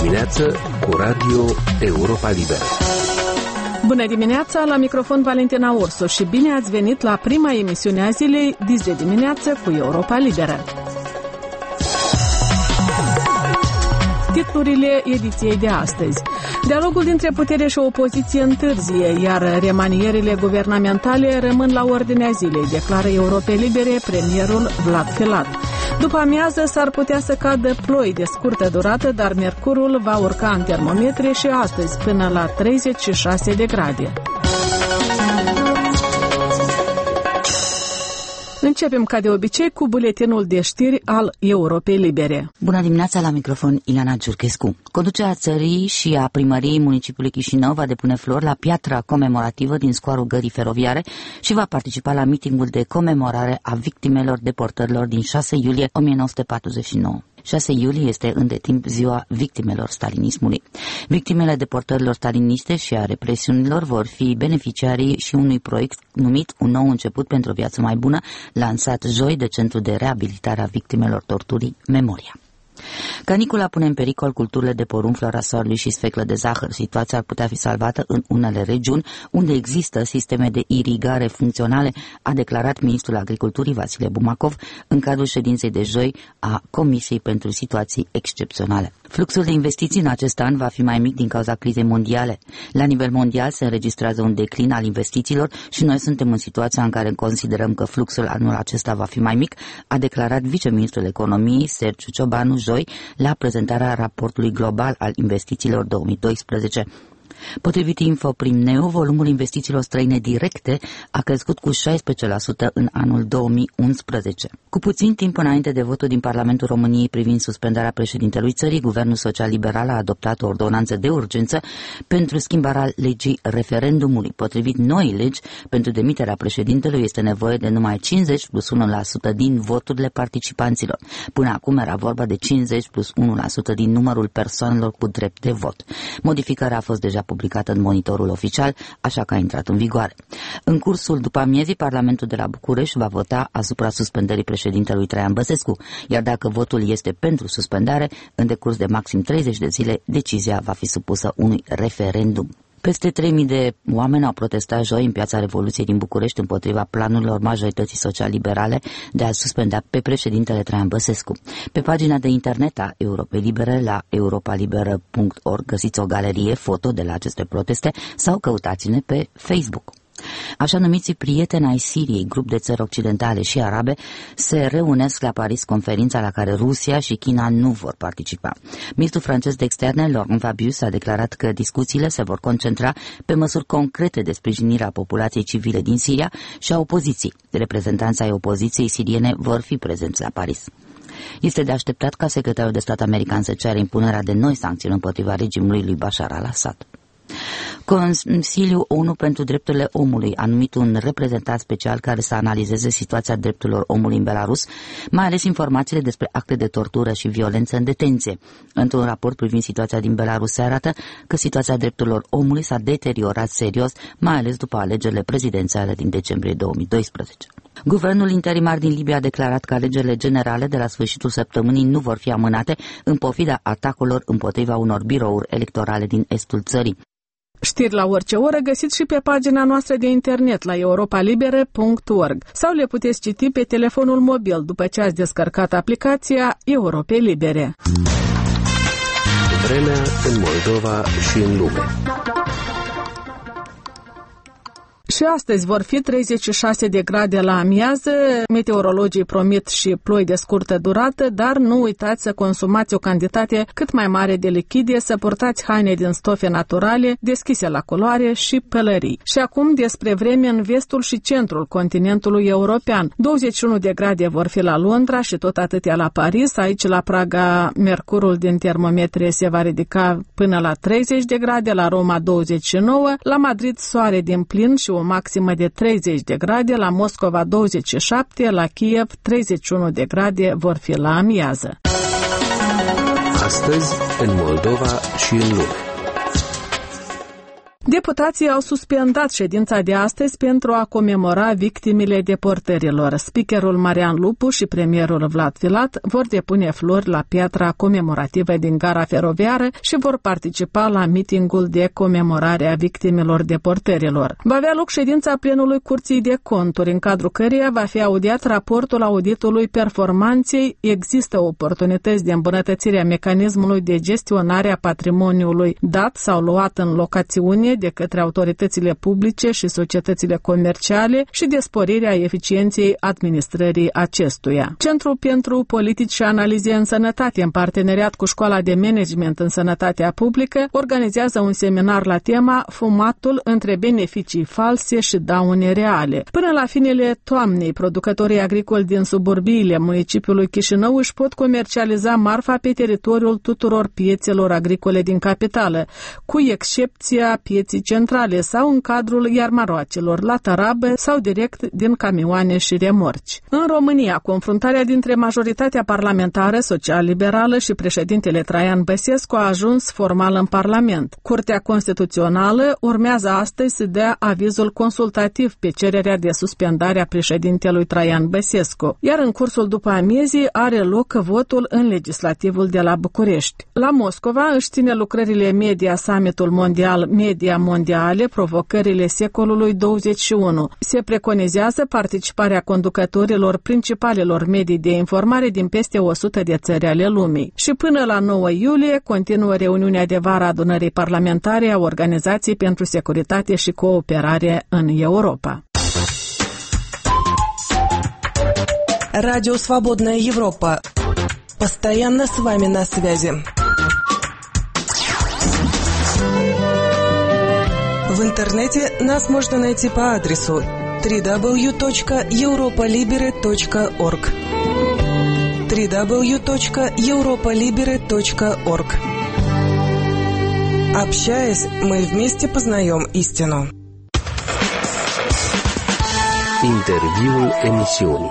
dimineață cu Radio Europa Liberă. Bună dimineața, la microfon Valentina Ursu și bine ați venit la prima emisiune a zilei Dis de dimineață cu Europa Liberă. Titlurile ediției de astăzi. Dialogul dintre putere și opoziție întârzie, iar remanierile guvernamentale rămân la ordinea zilei, declară Europa Libere premierul Vlad Filat. După amiază s-ar putea să cadă ploi de scurtă durată, dar mercurul va urca în termometri și astăzi până la 36 de grade. Începem ca de obicei cu buletinul de știri al Europei Libere. Bună dimineața, la microfon Ileana Giurchescu. Conducerea țării și a primăriei municipiului Chișinău va depune flori la piatra comemorativă din scoarul Gării Feroviare și va participa la mitingul de comemorare a victimelor deportărilor din 6 iulie 1949. 6 iulie este între timp ziua victimelor stalinismului. Victimele deportărilor staliniste și a represiunilor vor fi beneficiarii și unui proiect numit Un nou început pentru o viață mai bună, lansat joi de Centrul de Reabilitare a Victimelor Torturii Memoria. Canicula pune în pericol culturile de porumb, flora soarelui și sfeclă de zahăr. Situația ar putea fi salvată în unele regiuni unde există sisteme de irigare funcționale, a declarat ministrul agriculturii Vasile Bumacov în cadrul ședinței de joi a Comisiei pentru Situații Excepționale. Fluxul de investiții în acest an va fi mai mic din cauza crizei mondiale. La nivel mondial se înregistrează un declin al investițiilor și noi suntem în situația în care considerăm că fluxul anul acesta va fi mai mic, a declarat viceministrul economiei Sergiu Ciobanu joi la prezentarea raportului global al investițiilor 2012. Potrivit Infoprim-Neo, volumul investițiilor străine directe a crescut cu 16% în anul 2011. Cu puțin timp înainte de votul din Parlamentul României privind suspendarea președintelui țării, Guvernul Social-Liberal a adoptat o ordonanță de urgență pentru schimbarea legii referendumului. Potrivit noii legi, pentru demiterea președintelui este nevoie de numai 50 plus 1% din voturile participanților. Până acum era vorba de 50 plus 1% din numărul persoanelor cu drept de vot. Modificarea a fost deja publicată în Monitorul Oficial, așa că a intrat în vigoare. În cursul după amiezii, Parlamentul de la București va vota asupra suspendării președintelui Traian Băsescu, iar dacă votul este pentru suspendare, în decurs de maxim 30 de zile, decizia va fi supusă unui referendum. Peste 3.000 de oameni au protestat joi în Piața Revoluției din București împotriva planurilor majorității social-liberale de a suspenda pe președintele Traian Băsescu. Pe pagina de internet a Europei Libere, la europalibera.org, găsiți o galerie foto de la aceste proteste sau căutați-ne pe Facebook. Așa numiții prieteni ai Siriei, grup de țări occidentale și arabe, se reunesc la Paris, conferința la care Rusia și China nu vor participa. Ministrul francez de externe, Laurent Fabius, a declarat că discuțiile se vor concentra pe măsuri concrete de sprijinire a populației civile din Siria și a opoziției. Reprezentanții ai opoziției siriene vor fi prezenți la Paris. Este de așteptat ca secretarul de stat american să ceară impunerea de noi sancțiuni împotriva regimului lui Bashar al-Assad. Consiliul ONU pentru Drepturile Omului a numit un reprezentant special care să analizeze situația drepturilor omului în Belarus, mai ales informațiile despre acte de tortură și violență în detenție. Într-un raport privind situația din Belarus se arată că situația drepturilor omului s-a deteriorat serios, mai ales după alegerile prezidențiale din decembrie 2012. Guvernul interimar din Libia a declarat că alegerile generale de la sfârșitul săptămânii nu vor fi amânate în pofida atacurilor împotriva unor birouri electorale din estul țării. Știri la orice oră găsiți și pe pagina noastră de internet la europalibere.org sau le puteți citi pe telefonul mobil după ce ați descărcat aplicația Europei Libere. Vremea în Moldova și în lume. Și astăzi vor fi 36 de grade la amiază, meteorologii promit și ploi de scurtă durată, dar nu uitați să consumați o cantitate cât mai mare de lichide, să purtați haine din stofe naturale, deschise la culoare și pălării. Și acum despre vreme în vestul și centrul continentului european. 21 de grade vor fi la Londra și tot atâtea la Paris, aici la Praga mercurul din termometri se va ridica până la 30 de grade, la Roma 29, la Madrid soare din plin și o maximă de 30 de grade, la Moscova 27, la Kiev 31 de grade vor fi la amiază. Astăzi, în Moldova și în lume. Deputații au suspendat ședința de astăzi pentru a comemora victimele deportărilor. Speakerul Marian Lupu și premierul Vlad Filat vor depune flori la piatra comemorativă din gara feroviară și vor participa la mitingul de comemorare a victimelor deportărilor. Va avea loc ședința plenului Curții de Conturi, în cadrul căreia va fi audiat raportul auditului performanței. Există oportunități de îmbunătățire a mecanismului de gestionare a patrimoniului dat sau luat în locațiune de către autoritățile publice și societățile comerciale și de sporirea eficienței administrării acestuia. Centrul pentru Politici și Analize în Sănătate, în parteneriat cu Școala de Management în Sănătatea Publică, organizează un seminar la tema Fumatul între beneficii false și daune reale. Până la finele toamnei, producătorii agricoli din suburbiile municipiului Chișinău își pot comercializa marfa pe teritoriul tuturor piețelor agricole din capitală, cu excepția pieții centrale sau în cadrul iarmaroacelor, la tarabă sau direct din camioane și remorci. În România, confruntarea dintre majoritatea parlamentară social-liberală și președintele Traian Băsescu a ajuns formal în Parlament. Curtea Constituțională urmează astăzi să dea avizul consultativ pe cererea de suspendare a președintelui Traian Băsescu, iar în cursul după amiezii are loc votul în legislativul de la București. La Moscova își ține lucrările Media Summitul Mondial Media Mondiale, provocările secolului 21. Se preconizează participarea conducătorilor principalelor medii de informare din peste 100 de țări ale lumii. Și până la 9 iulie continuă reuniunea de vară a adunării parlamentare a Organizației pentru Securitate și Cooperare în Europa. Радио «Свободная Европа». Постоянно с вами на связи. В интернете нас можно найти по адресу www.europolibere.org www.europolibere.org. Общаясь, мы вместе познаем истину. Interviul emisiunii.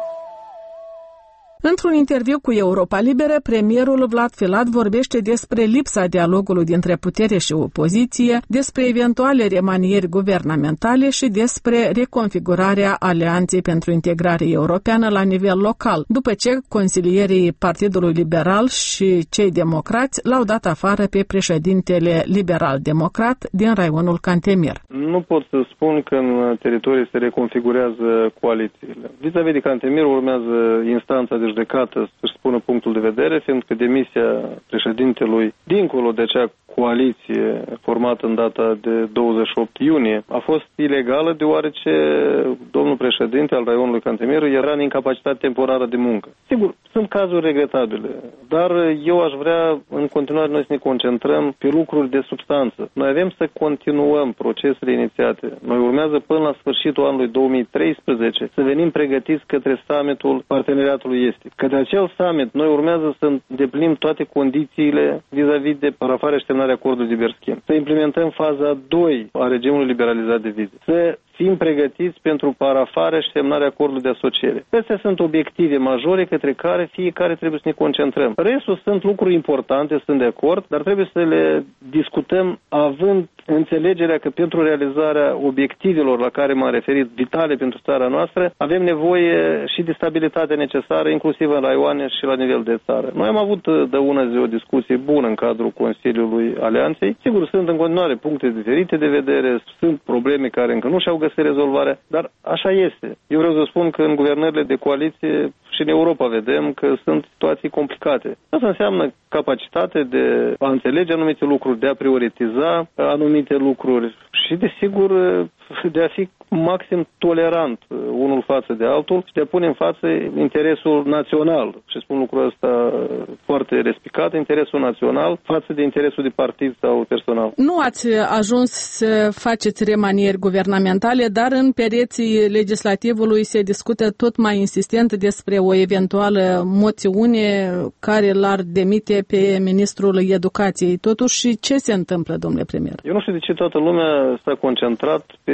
Într-un interviu cu Europa Liberă, premierul Vlad Filat vorbește despre lipsa dialogului dintre putere și opoziție, despre eventuale remanieri guvernamentale și despre reconfigurarea Alianței pentru Integrare Europeană la nivel local, după ce consilierii Partidului Liberal și cei democrați l-au dat afară pe președintele liberal-democrat din raionul Cantemir. Nu pot să spun că în teritorie se reconfigurează coalițiile. Vis-a-vis de Cantemir urmează instanța de judecată să-și spună punctul de vedere, fiindcă demisia președintelui, dincolo de acea coaliție formată în data de 28 iunie, a fost ilegală deoarece domnul președinte al raionului Cantemir era în incapacitate temporară de muncă. Sigur, sunt cazuri regretabile, dar eu aș vrea în continuare noi să ne concentrăm pe lucruri de substanță. Noi avem să continuăm procesele inițiate. Noi urmează până la sfârșitul anului 2013 să venim pregătiți către summitul parteneriatului estic. Către acel summit noi urmează să îndeplinim toate condițiile vis-a-vis de parafarea și semnarea acordului de liber schimb. Să implementăm faza 2 a regimului liberalizat de vize. Să fim pregătiți pentru parafarea și semnarea acordului de asociere. Acestea sunt obiective majore către care fiecare trebuie să ne concentrăm. Restul sunt lucruri importante, sunt de acord, dar trebuie să le discutăm având înțelegerea că pentru realizarea obiectivelor la care m-am referit, vitale pentru țara noastră, avem nevoie și de stabilitate necesară, inclusiv în raioane și la nivel de țară. Noi am avut de una zi o discuție bună în cadrul Consiliului Alianței. Sigur, sunt în continuare puncte diferite de vedere, sunt probleme care încă nu și-au găsit rezolvarea, dar așa este. Eu vreau să spun că în guvernările de coaliție și în Europa vedem că sunt situații complicate. Asta înseamnă capacitate de a înțelege anumite lucruri, de a prioritiza anumite lucruri și, desigur, de a fi maxim tolerant unul față de altul și de a pune în față interesul național. Și spun lucrul ăsta foarte respicat, interesul național față de interesul de partid sau personal. Nu ați ajuns să faceți remanieri guvernamentale, dar în pereții legislativului se discută tot mai insistent despre o eventuală moțiune care l-ar demite pe ministrul educației. Totuși, ce se întâmplă, domnule premier? Eu nu știu de ce toată lumea s-a concentrat pe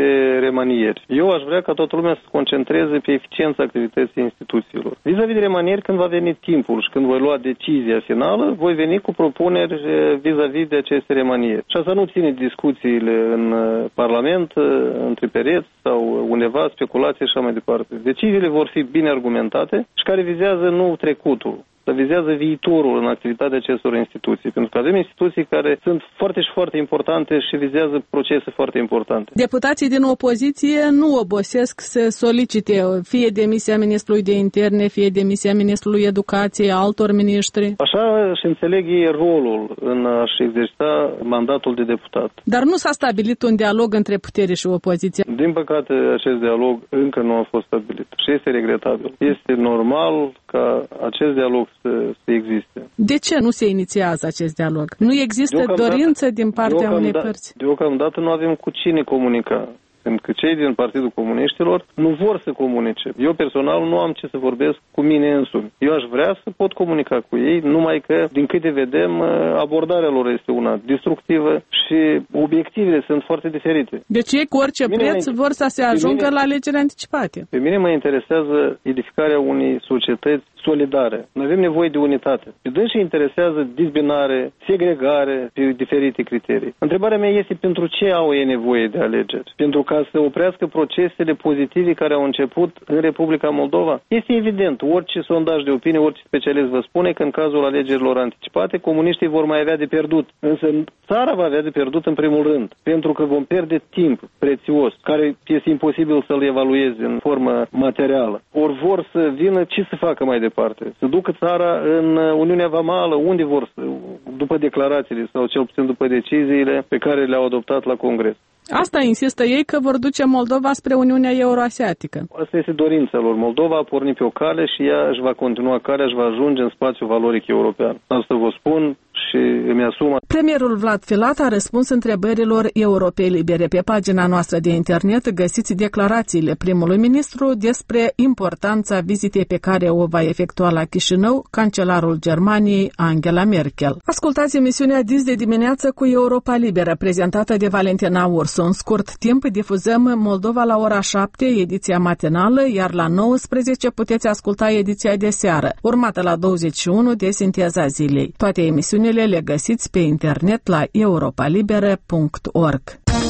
remanieri. Eu aș vrea ca toată lumea să se concentreze pe eficiența activității instituțiilor. Vis-a-vis de remanieri, când va veni timpul și când voi lua decizia finală, voi veni cu propuneri vis-a-vis de aceste remanieri. Și asta nu ține discuțiile în Parlament, între pereți sau undeva, speculații și așa mai departe. Deciziile vor fi bine argumentate și care vizează nu trecutul, dar vizează viitorul în activitatea acestor instituții. Pentru că avem instituții care sunt foarte și foarte importante și vizează procese foarte importante. Deputații din opoziție nu obosesc să solicite fie demisia ministrului de interne, fie demisia ministrului educației, altor miniștri. Așa și înțeleg ei rolul în a-și exercita mandatul de deputat. Dar nu s-a stabilit un dialog între putere și opoziție. Din păcate, acest dialog încă nu a fost stabilit și este regretabil. Este normal ca acest dialog să existe. De ce nu se inițiază acest dialog? Nu există dorință din partea unei părți? Deocamdată nu avem cu cine comunica. Pentru că cei din Partidul Comuniștilor nu vor să comunice. Eu personal nu am ce să vorbesc cu mine însumi. Eu aș vrea să pot comunica cu ei, numai că, din câte vedem, abordarea lor este una destructivă și obiectivele sunt foarte diferite. Deci ei cu orice preț vor să se ajungă la alegeri anticipate. Pe mine mă interesează edificarea unei societăți solidare. Noi avem nevoie de unitate. Pe dânsii interesează dizbinare, segregare pe diferite criterii. Întrebarea mea este pentru ce au ei nevoie de alegeri? Pentru ca să oprească procesele pozitive care au început în Republica Moldova? Este evident, orice sondaj de opinie, orice specialist vă spune că în cazul alegerilor anticipate, comuniștii vor mai avea de pierdut. Însă țara va avea de pierdut în primul rând, pentru că vom pierde timp prețios, care este imposibil să-l evalueze în formă materială. Ori vor să vină ce să facă mai departe? Să ducă țara în Uniunea Vamală, unde vor, după declarațiile sau cel puțin după deciziile pe care le-au adoptat la Congres. Asta insistă ei, că vor duce Moldova spre Uniunea Euroasiatică. Asta este dorința lor. Moldova a pornit pe o cale și ea își va continua calea, își va ajunge în spațiul valoric european. Asta vă spun și îmi asum. Premierul Vlad Filat a răspuns întrebărilor Europei Libere. Pe pagina noastră de internet găsiți declarațiile primului ministru despre importanța vizitei pe care o va efectua la Chișinău cancelarul Germaniei Angela Merkel. Ascultați emisiunea Dis de dimineață cu Europa Liberă, prezentată de Valentina Ursu. În scurt timp difuzăm Moldova la ora 7, ediția matinală, iar la 19 puteți asculta ediția de seară, urmată la 21 de Sinteza zilei. Toate emisiunile le găsiți pe internet la europalibere.org.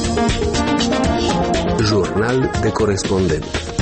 Jurnal de corespondent.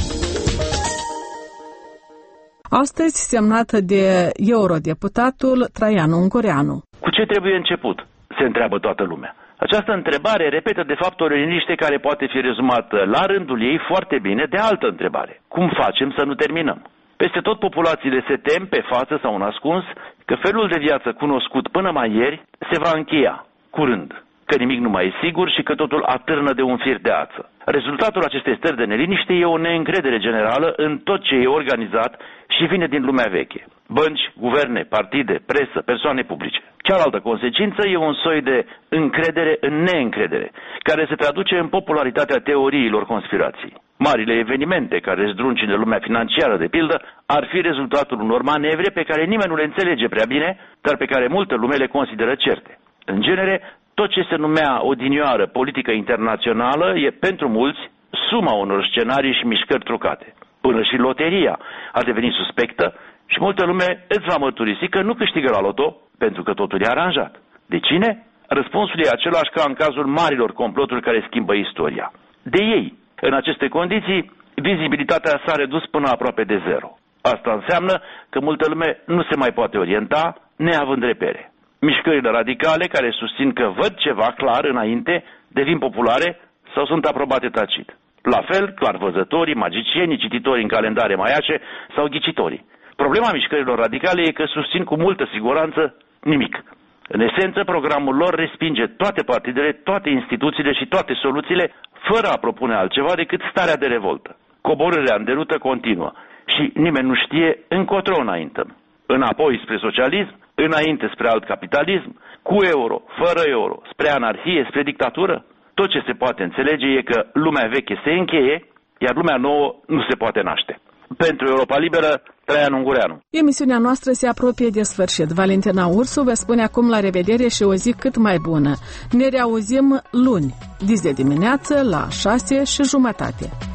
Astăzi semnat de eurodeputatul Traian Ungureanu. Cu ce trebuie început? Se întreabă toată lumea. Această întrebare repetă de fapt o liniște care poate fi rezumată la rândul ei foarte bine de altă întrebare. Cum facem să nu terminăm? Peste tot populațiile se tem, pe față sau în ascuns, că felul de viață cunoscut până mai ieri se va încheia curând, că nimic nu mai e sigur și că totul atârnă de un fir de ață. Rezultatul acestei stări de neliniște e o neîncredere generală în tot ce e organizat și vine din lumea veche. Bănci, guverne, partide, presă, persoane publice. Cealaltă consecință e un soi de încredere în neîncredere, care se traduce în popularitatea teoriilor conspirației. Marile evenimente care zdruncine lumea financiară, de pildă, ar fi rezultatul unor manevre pe care nimeni nu le înțelege prea bine, dar pe care multă lume le consideră certe. În genere, tot ce se numea odinioară politică internațională e pentru mulți suma unor scenarii și mișcări trucate. Până și loteria a devenit suspectă și multă lume îți va mărturisi că nu câștigă la loto pentru că totul e aranjat. De cine? Răspunsul e același ca în cazul marilor comploturi care schimbă istoria. De ei. În aceste condiții, vizibilitatea s-a redus până aproape de zero. Asta înseamnă că multă lume nu se mai poate orienta neavând repere. Mișcările radicale care susțin că văd ceva clar înainte devin populare sau sunt aprobate tacit. La fel, clarvăzătorii, magicienii, cititorii în calendare maiace sau ghicitorii. Problema mișcărilor radicale e că susțin cu multă siguranță nimic. În esență, programul lor respinge toate partidele, toate instituțiile și toate soluțiile, fără a propune altceva decât starea de revoltă. Coborârea în derută continuă și nimeni nu știe încotro înaintăm. Înapoi spre socialism, înainte spre alt capitalism, cu euro, fără euro, spre anarhie, spre dictatură. Tot ce se poate înțelege e că lumea veche se încheie, iar lumea nouă nu se poate naște. Pentru Europa Liberă, Traian Ungureanu. Emisiunea noastră se apropie de sfârșit. Valentina Ursu vă spune acum la revedere și o zi cât mai bună. Ne reauzim luni, dis de dimineață la 6:30.